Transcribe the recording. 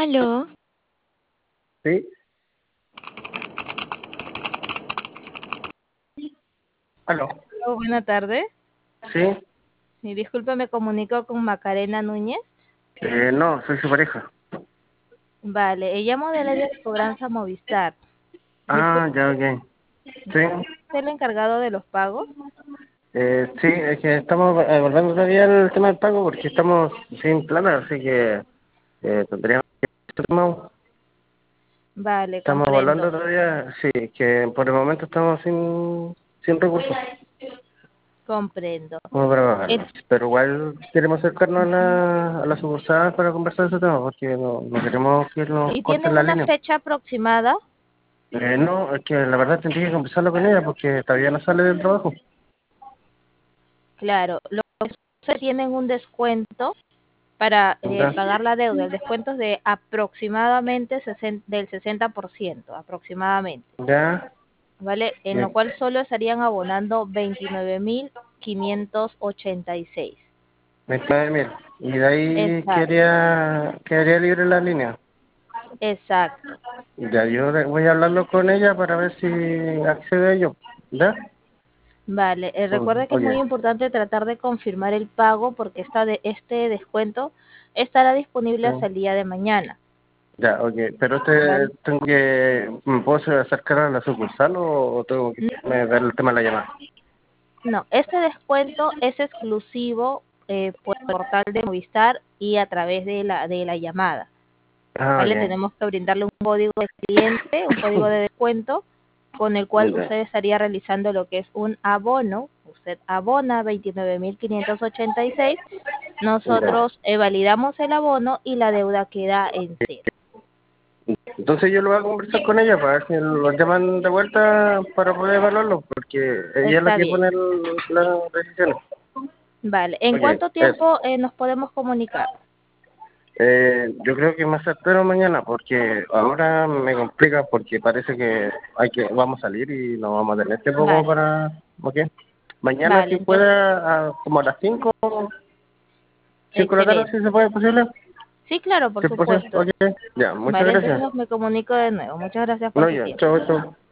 Aló, Sí, aló. Buena tarde. Sí, Sí, disculpe, me comunico con Macarena Núñez. no, soy su pareja. Vale, llamo del área de cobranza Movistar. Ah, Disculpe, ya, ok. Sí, ¿usted es el encargado de los pagos? sí, es que estamos abordando todavía el tema del pago porque estamos sin plata, así que tendríamos que Vale, estamos hablando comprendo, todavía, sí, que por el momento estamos sin recursos comprendo. como para pagarlo. El- Pero igual queremos acercarnos a la sucursal para conversar de ese tema porque no queremos que nos ¿Y corten tienen la una línea. fecha aproximada? No, es que la verdad tendría que conversarlo con ella porque todavía no sale del trabajo. Claro, los que tienen un descuento para Ya, pagar la deuda. El descuento es de aproximadamente del 60%, aproximadamente. ya, ¿Vale? En lo bien. cual solo estarían abonando 29.586. 29.000. Y de ahí Exacto, quedaría libre la línea. exacto. Ya, voy a hablarlo con ella para ver si accede a ello. ¿Ya? Vale, recuerda que es Ok, muy importante tratar de confirmar el pago porque este descuento estará disponible hasta sí. el día de mañana. Ya, ok. Pero ¿Vale? ¿me puedo acercar a la sucursal o tengo que dar el tema de la llamada? No, este descuento es exclusivo por el portal de Movistar y a través de la llamada. Ah, ¿Vale? ok. Tenemos que brindarle un código de cliente, un código de descuento, con el cual Ya, usted estaría realizando lo que es un abono. Usted abona 29.586. ya. Nosotros validamos el abono y la deuda queda en cero. Entonces yo lo voy a conversar con ella para ver si lo llaman de vuelta para poder evaluarlo, porque ella es la Está que bien. pone las decisiones. Vale. ¿En Ok, cuánto eso. tiempo nos podemos comunicar? Yo creo que más certero mañana, porque ahora me complica porque parece que vamos a salir y no vamos a tener tiempo como Vale. para... ¿Ok? Mañana Vale. si Entonces, pueda, como a las 5 de la tarde, excelente. si se puede, posible. Sí, claro, por 100%, supuesto. ok. Ya, muchas Vale, gracias. entonces me comunico de nuevo. Muchas gracias por No, su ya, tiempo. chao, chao.